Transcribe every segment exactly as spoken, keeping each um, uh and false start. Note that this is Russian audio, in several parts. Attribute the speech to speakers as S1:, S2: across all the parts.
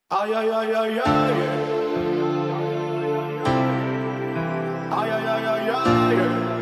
S1: Ай-яй-яй-яй-яй. Ай-яй-яй-яй-яй.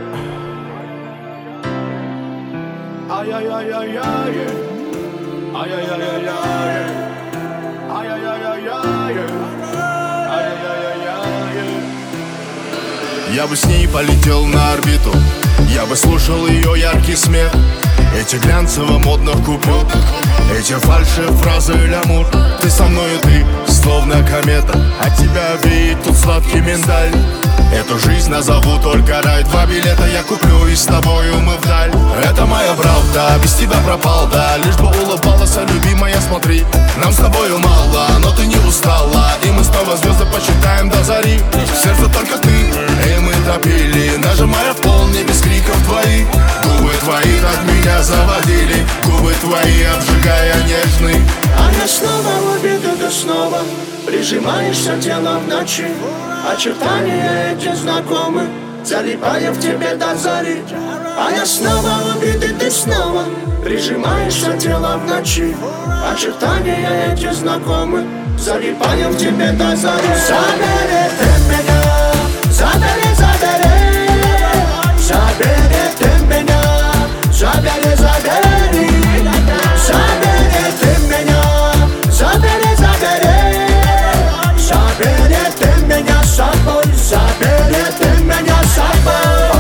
S1: Ай-яй-яй-яй-яй. Ай-яй-яй-яй-яй. Ай-яй-яй-яй-яй. Ай-яй-яй-яй-яй.
S2: Я бы с ней полетел на орбиту, я бы слушал ее яркий смех, эти глянцево-модных купюр, эти фальши-фразы лямур. Ты со мною, ты словно комета, от тебя веет тут сладкий миндаль. Эту жизнь назову только рай. Два билета я куплю и с тобою мы вдаль. Это моя правда, без тебя пропал, да. Лишь бы улыбалась, любимая, смотри. Нам с тобою мало, но ты не устала, и мы снова звезды посчитаем до зари. В сердце только ты, и мы топили, нажимая в пол, не без криков твои. Губы твои так меня заводили, губы твои обжигая нежный.
S3: А я снова убита, ты снова прижимаешься телом в ночи. Очертания эти знакомы, залипая в тебе до зари. А я снова убит, и ты снова прижимаешься телом в ночи. Очертания эти знакомы, залипая в тебе до зари. Забери ты меня, забери, забери, забери ты меня, забери, забери, забери ты меня, забери, забери, забери ты меня с собой, забери ты меня с собой.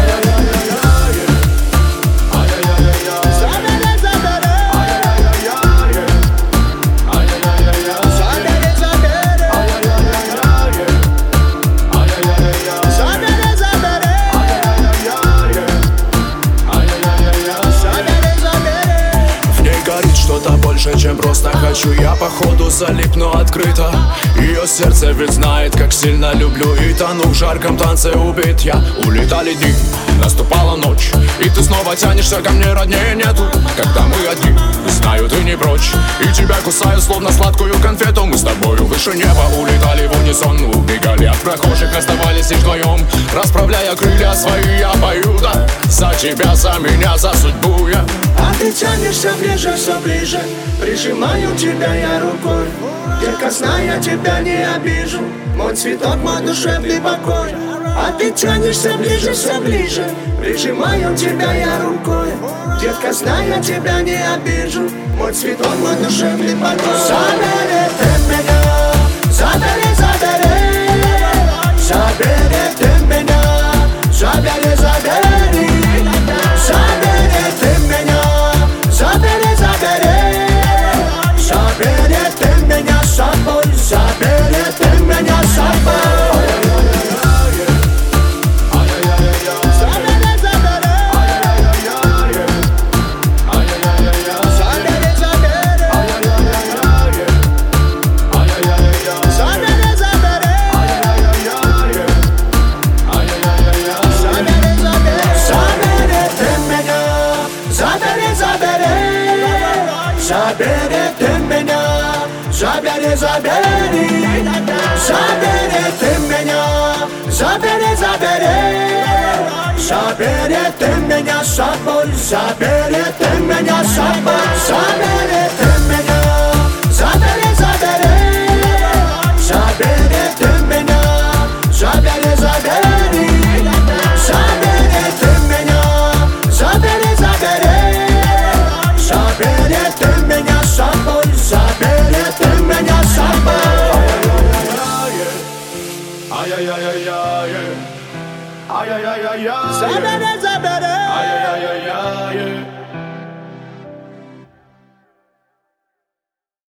S4: Что-то больше, чем просто хочу. Я походу залипну открыто. Ее сердце ведь знает, как сильно люблю. И тону в жарком танце убит я. Улетали дни, наступала ночь, и ты снова тянешься ко мне, роднее нету. Когда мы одни, знаю, ты не прочь, и тебя кусаю, словно сладкую конфету. Мы с тобою выше неба улетали в унисон. Убегали от прохожих, оставались лишь вдвоем. Расправляя крылья свои, я пою, да. За тебя, за меня, за судьбу я.
S3: А ты тянешься ближе, все ближе, прижимаю тебя я рукой. Детка, знай, я тебя не обижу, мой цветок, мой душевный покой. А ты тянешься ближе, все ближе, прижимаю тебя я рукой. Детка, знай, я тебя не обижу, мой цветок, мой душевный покой. Забери ты меня, забери, забери, забери ты меня, забери, забери, забери ты меня, забери, забери, забери ты меня с собой, забери ты меня с собой. Забери ты меня, забери, забери, забери ты меня, забери, забери, забери ты меня с собой, забери ты меня с собой, забери ты меня, забери, забери, забери ты меня, забери, забери, забери ты меня, забери, забери, забери ты меня с собой, забери ты меня с собой.
S1: Ай-яй-яй-яй-яй. Ай-яй-яй-яй-яй.
S3: Забери, забери.
S1: Ай-яй-яй-яй-яй.